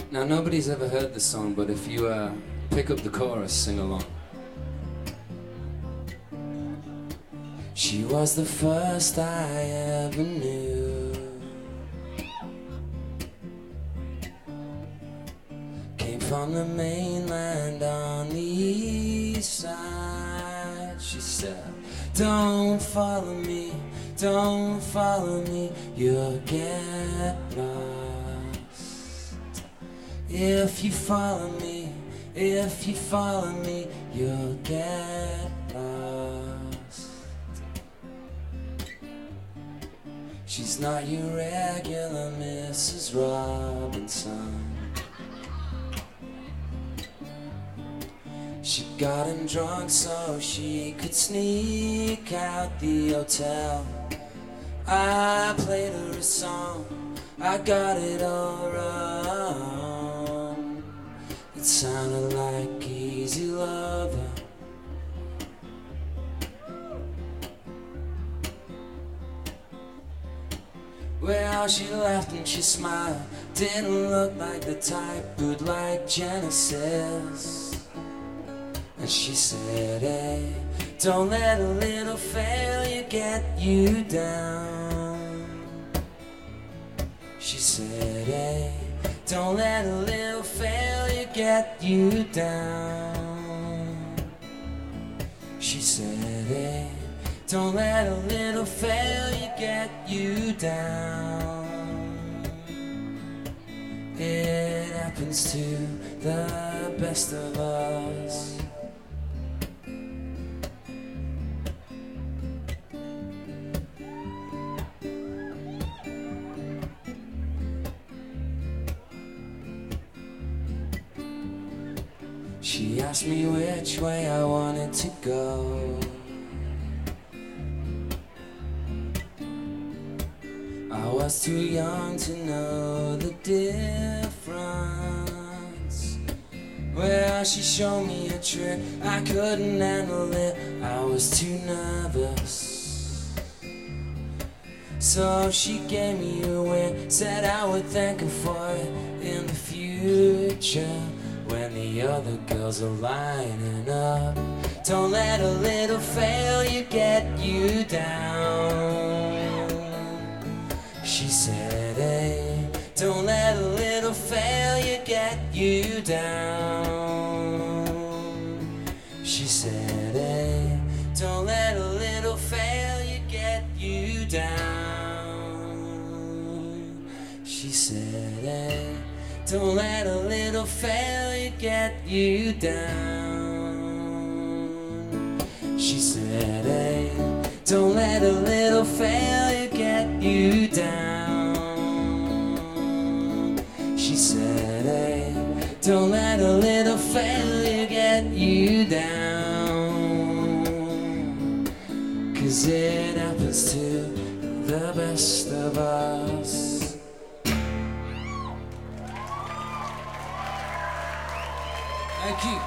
Now, nobody's ever heard this song, but if you pick up the chorus, sing along. She was the first I ever knew. Came from the mainland on the east side. She said, don't follow me, don't follow me, you'll get lost. If you follow me, if you follow me, you'll get lost. She's not your regular Mrs. Robinson. She got him drunk so she could sneak out the hotel. I played her a song, I got it all wrong. It sounded like Easy Lover. Well, she laughed and she smiled. Didn't look like the type who'd like Genesis. And she said, hey, don't let a little failure get you down. She said, hey, don't let a little failure get you down. She said, hey, don't let a little failure get you down. It happens to the best of us. She asked me which way I wanted to go. I was too young to know the difference. Well, she showed me a trick, I couldn't handle it, I was too nervous. So she gave me a wink, said I would thank her for it in the future. When the other girls are lining up, don't let a little failure get you down. She said, hey, don't let a little failure get you down. She said, hey, don't let a little failure get you down. She said, hey, don't let a little failure get you down. She said, hey, don't let a little failure get you down. She said, hey, don't let a little failure get you down. 'Cause it happens to the best of us. Thank you.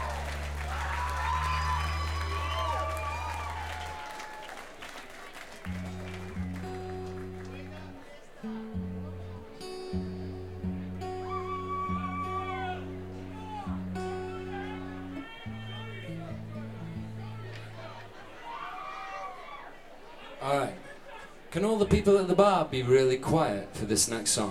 All right. Can all the people at the bar be really quiet for this next song?